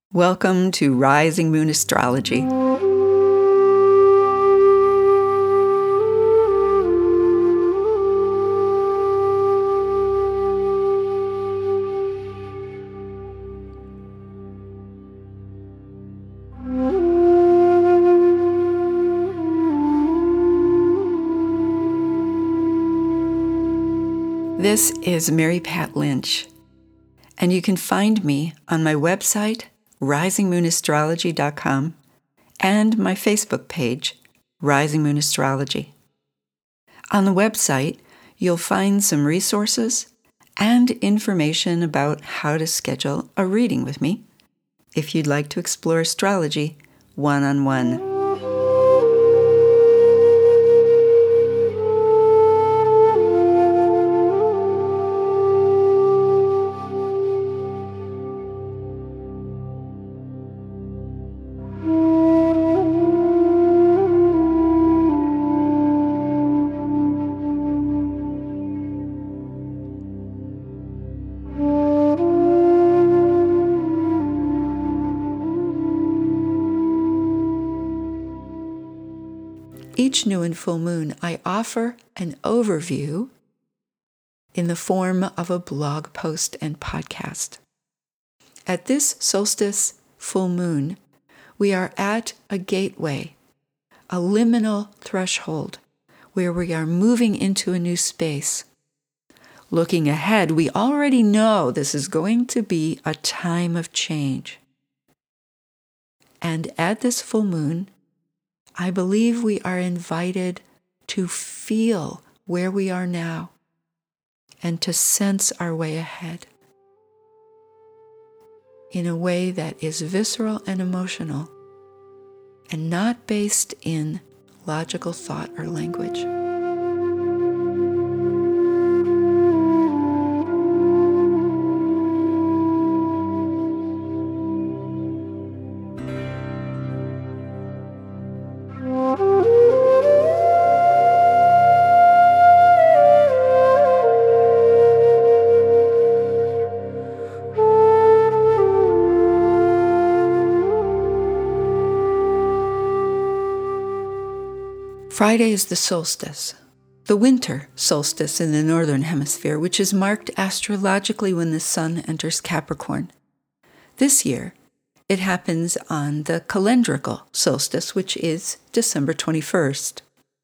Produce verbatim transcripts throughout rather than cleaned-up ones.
Welcome to Rising Moon Astrology. This is Mary Pat Lynch, and you can find me on my website, rising moon astrology dot com, and my Facebook page, Rising Moon Astrology. On the website, you'll find some resources and information about how to schedule a reading with me if you'd like to explore astrology one-on-one. Each new and full moon, I offer an overview in the form of a blog post and podcast. At this solstice full moon, we are at a gateway, a liminal threshold, where we are moving into a new space. Looking ahead, we already know this is going to be a time of change. And at this full moon, I believe we are invited to feel where we are now and to sense our way ahead in a way that is visceral and emotional and not based in logical thought or language. Friday is the solstice, the winter solstice in the northern hemisphere, which is marked astrologically when the sun enters Capricorn. This year, it happens on the calendrical solstice, which is December twenty-first.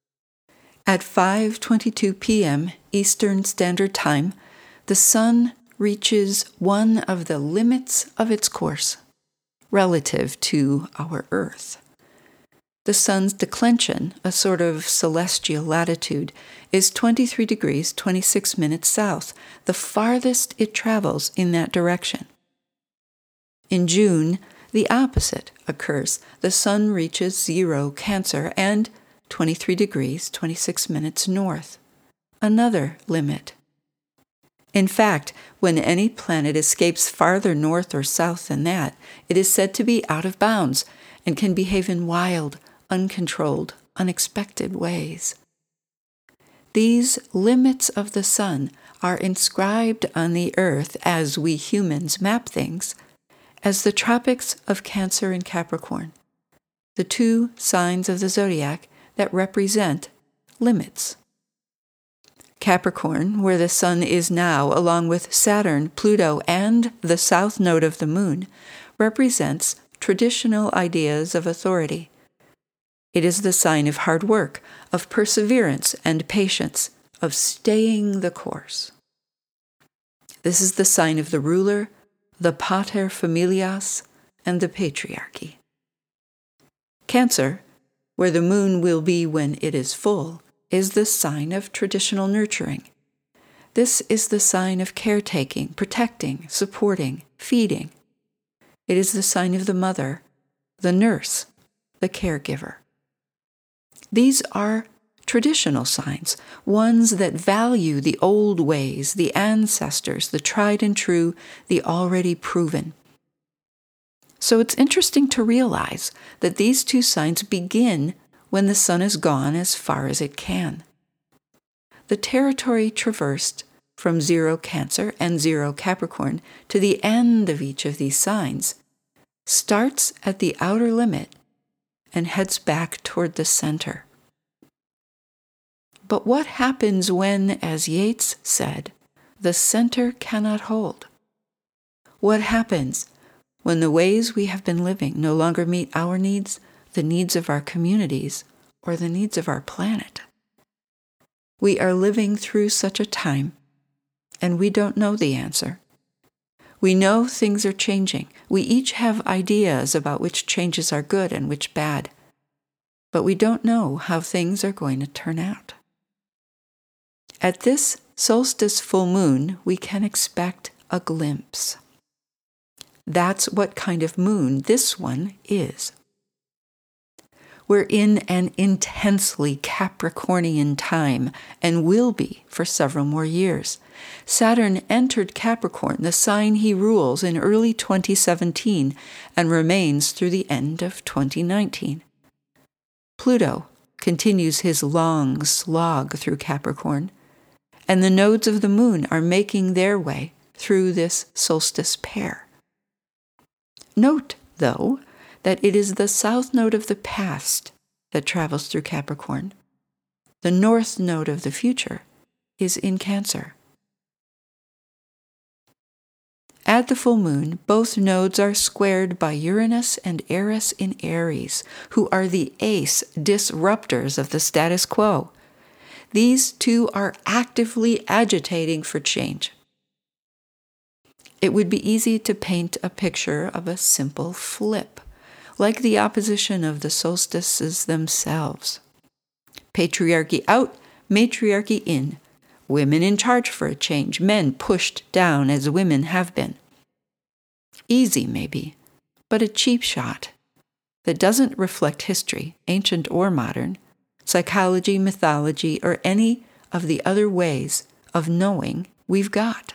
At five twenty-two p.m. Eastern Standard Time, the sun reaches one of the limits of its course relative to our Earth. The sun's declension, a sort of celestial latitude, is twenty-three degrees, twenty-six minutes south, the farthest it travels in that direction. In June, the opposite occurs. The sun reaches zero Cancer and twenty-three degrees, twenty-six minutes north, another limit. In fact, when any planet escapes farther north or south than that, it is said to be out of bounds and can behave in wild, uncontrolled, unexpected ways. These limits of the sun are inscribed on the earth as we humans map things as the tropics of Cancer and Capricorn, the two signs of the zodiac that represent limits. Capricorn, where the sun is now, along with Saturn, Pluto, and the south node of the moon, represents traditional ideas of authority. It is the sign of hard work, of perseverance and patience, of staying the course. This is the sign of the ruler, the pater familias, and the patriarchy. Cancer, where the moon will be when it is full, is the sign of traditional nurturing. This is the sign of caretaking, protecting, supporting, feeding. It is the sign of the mother, the nurse, the caregiver. These are traditional signs, ones that value the old ways, the ancestors, the tried and true, the already proven. So it's interesting to realize that these two signs begin when the sun is gone as far as it can. The territory traversed from zero Cancer and zero Capricorn to the end of each of these signs starts at the outer limit and heads back toward the center. But what happens when, as Yeats said, the center cannot hold? What happens when the ways we have been living no longer meet our needs, the needs of our communities, or the needs of our planet? We are living through such a time, and we don't know the answer. We know things are changing. We each have ideas about which changes are good and which bad, but we don't know how things are going to turn out. At this solstice full moon, we can expect a glimpse. That's what kind of moon this one is. We're in an intensely Capricornian time and will be for several more years. Saturn entered Capricorn, the sign he rules, in early twenty seventeen and remains through the end of twenty nineteen. Pluto continues his long slog through Capricorn, and the nodes of the moon are making their way through this solstice pair. Note, though, that it is the south node of the past that travels through Capricorn. The north node of the future is in Cancer. At the full moon, both nodes are squared by Uranus and Eris in Aries, who are the ace disruptors of the status quo. These two are actively agitating for change. It would be easy to paint a picture of a simple flip, like the opposition of the solstices themselves. Patriarchy out, matriarchy in. Women in charge for a change, men pushed down as women have been. Easy, maybe, but a cheap shot that doesn't reflect history, ancient or modern, psychology, mythology, or any of the other ways of knowing we've got.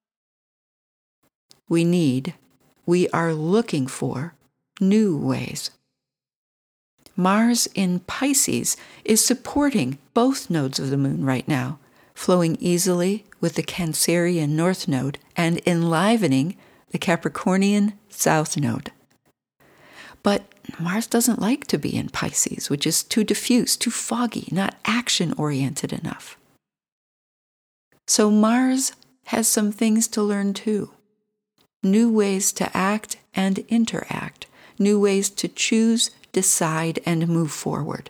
We need, we are looking for, new ways. Mars in Pisces is supporting both nodes of the moon right now, flowing easily with the Cancerian north node and enlivening the Capricornian south node. But Mars doesn't like to be in Pisces, which is too diffuse, too foggy, not action-oriented enough. So Mars has some things to learn too. New ways to act and interact, new ways to choose, decide, and move forward.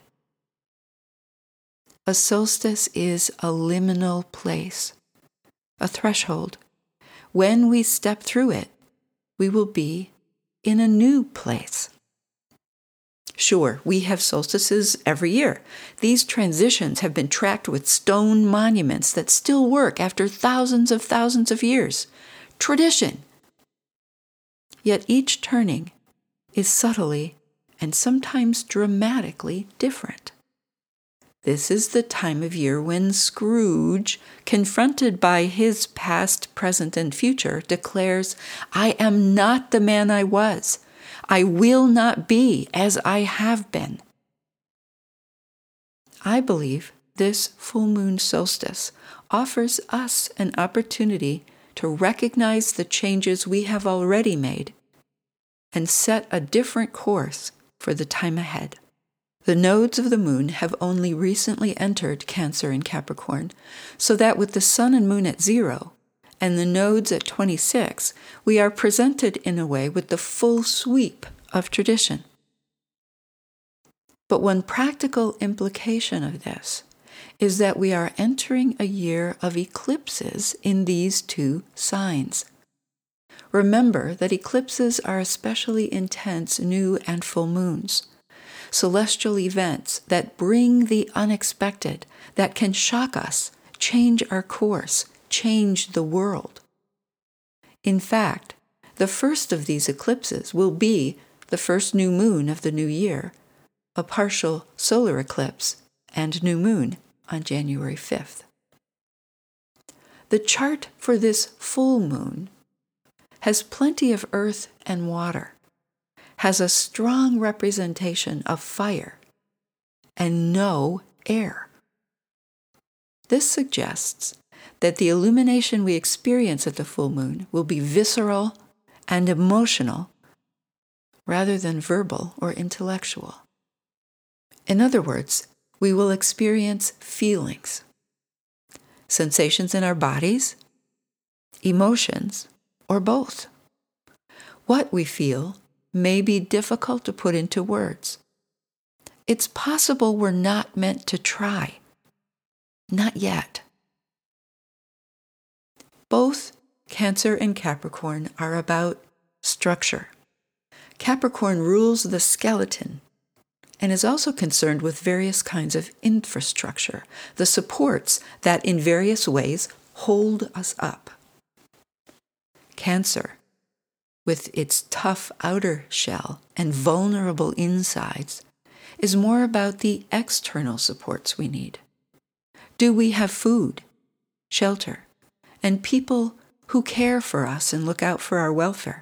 A solstice is a liminal place, a threshold. When we step through it, we will be in a new place. Sure, we have solstices every year. These transitions have been tracked with stone monuments that still work after thousands of thousands of years. Tradition. Yet each turning is subtly and sometimes dramatically different. This is the time of year when Scrooge, confronted by his past, present, and future, declares, "I am not the man I was. I will not be as I have been." I believe this full moon solstice offers us an opportunity to recognize the changes we have already made and set a different course for the time ahead. The nodes of the moon have only recently entered Cancer and Capricorn, so that with the sun and moon at zero and the nodes at twenty-six, we are presented in a way with the full sweep of tradition. But one practical implication of this is that we are entering a year of eclipses in these two signs. Remember that eclipses are especially intense new and full moons, celestial events that bring the unexpected, that can shock us, change our course, change the world. In fact, the first of these eclipses will be the first new moon of the new year, a partial solar eclipse and new moon on January fifth. The chart for this full moon has plenty of earth and water, has a strong representation of fire, and no air. This suggests that the illumination we experience at the full moon will be visceral and emotional, rather than verbal or intellectual. In other words, we will experience feelings, sensations in our bodies, emotions, or both. What we feel may be difficult to put into words. It's possible we're not meant to try. Not yet. Both Cancer and Capricorn are about structure. Capricorn rules the skeleton and is also concerned with various kinds of infrastructure, the supports that in various ways hold us up. Cancer, with its tough outer shell and vulnerable insides, is more about the external supports we need. Do we have food, shelter, and people who care for us and look out for our welfare?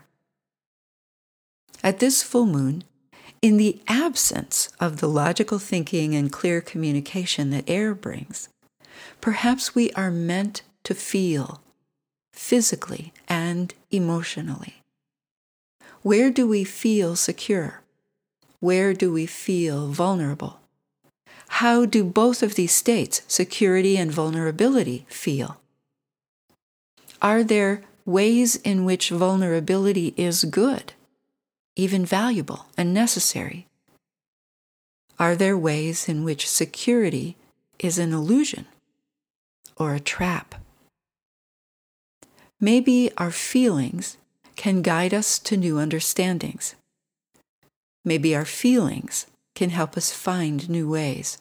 At this full moon, in the absence of the logical thinking and clear communication that air brings, perhaps we are meant to feel physically and emotionally. Where do we feel secure? Where do we feel vulnerable? How do both of these states, security and vulnerability, feel? Are there ways in which vulnerability is good, even valuable and necessary? Are there ways in which security is an illusion or a trap? Maybe our feelings can guide us to new understandings. Maybe our feelings can help us find new ways.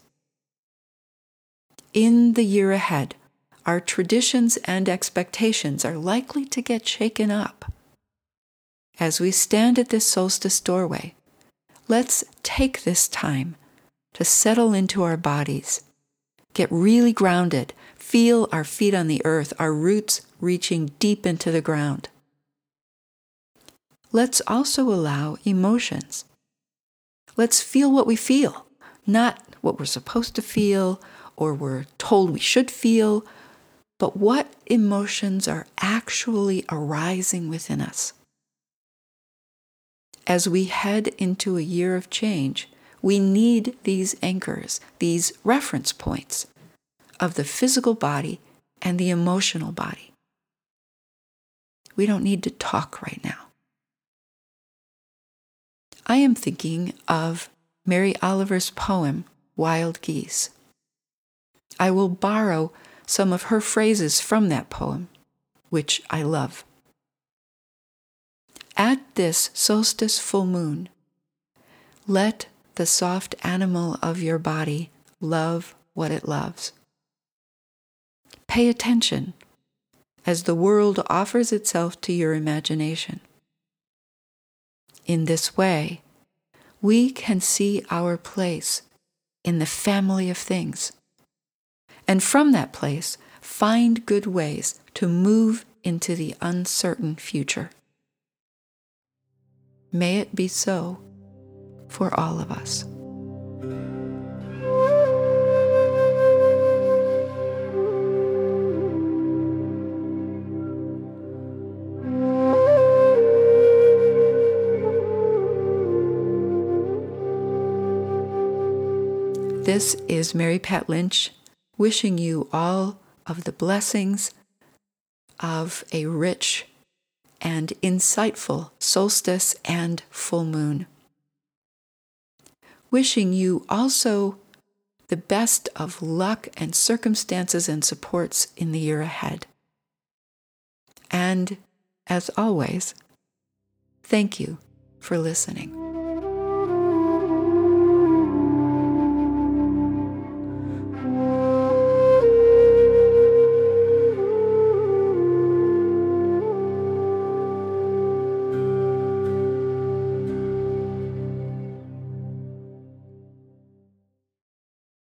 In the year ahead, our traditions and expectations are likely to get shaken up. As we stand at this solstice doorway, let's take this time to settle into our bodies, get really grounded, feel our feet on the earth, our roots reaching deep into the ground. Let's also allow emotions. Let's feel what we feel, not what we're supposed to feel or we're told we should feel, but what emotions are actually arising within us. As we head into a year of change, we need these anchors, these reference points of the physical body and the emotional body. We don't need to talk right now. I am thinking of Mary Oliver's poem, Wild Geese. I will borrow some of her phrases from that poem, which I love. At this solstice full moon, let the soft animal of your body love what it loves. Pay attention as the world offers itself to your imagination. In this way, we can see our place in the family of things, and from that place, find good ways to move into the uncertain future. May it be so for all of us. This is Mary Pat Lynch, wishing you all of the blessings of a rich and insightful solstice and full moon. Wishing you also the best of luck and circumstances and supports in the year ahead. And, as always, thank you for listening.